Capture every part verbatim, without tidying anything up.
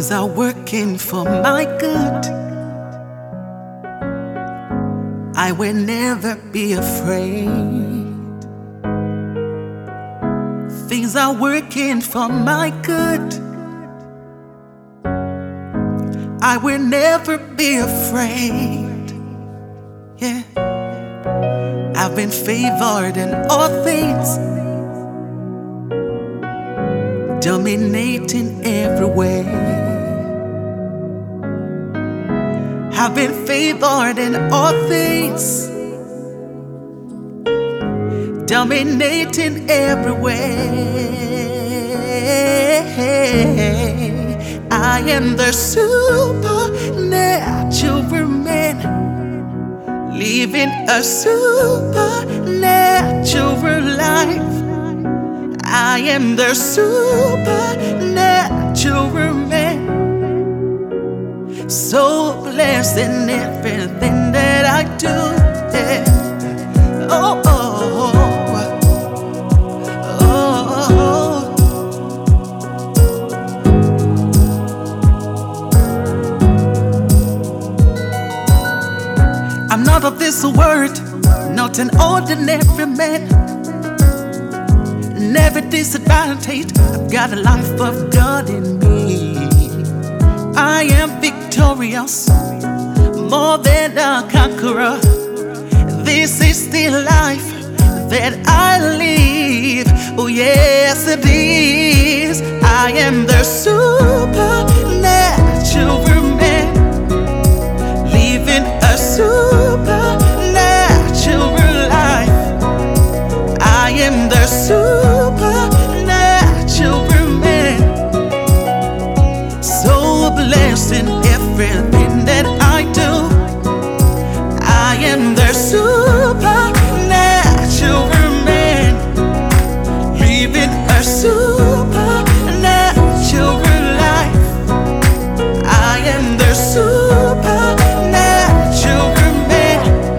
Things are working for my good. I will never be afraid. Things are working for my good. I will never be afraid. Yeah, I've been favored in all things, dominating everywhere. I've been favored in all things, dominating everywhere. I am the supernatural man, living a supernatural life. I am the supernatural man, so blessed in everything that I do. Yeah. Oh, oh, oh, oh. I'm not of this world, not an ordinary man, never disadvantaged. I've got a life of God in me. I am victorious, more than a conqueror. This is the life that I live. Oh yes, it is. I am the supernatural man, living a supernatural life. I am the supernatural man, so blessed in everything that I do. I am the supernatural man, living a supernatural life. I am the supernatural man,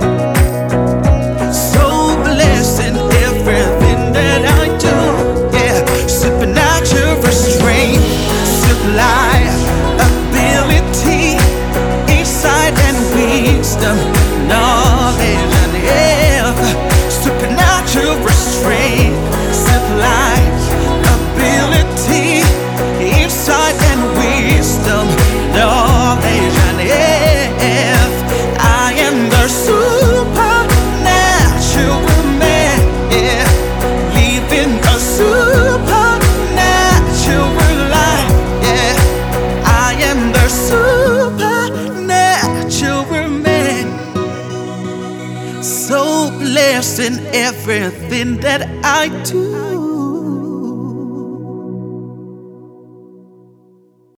so blessed in everything that I do. Yeah, supernatural strength, supply, ability, insight and wisdom, knowledge and health. Supernatural strength, supply, ability, insight and wisdom, knowledge and health. I am the supernatural man, yeah, living a supernatural life. Yeah, I am the supernatural man, so blessed in everything that I do.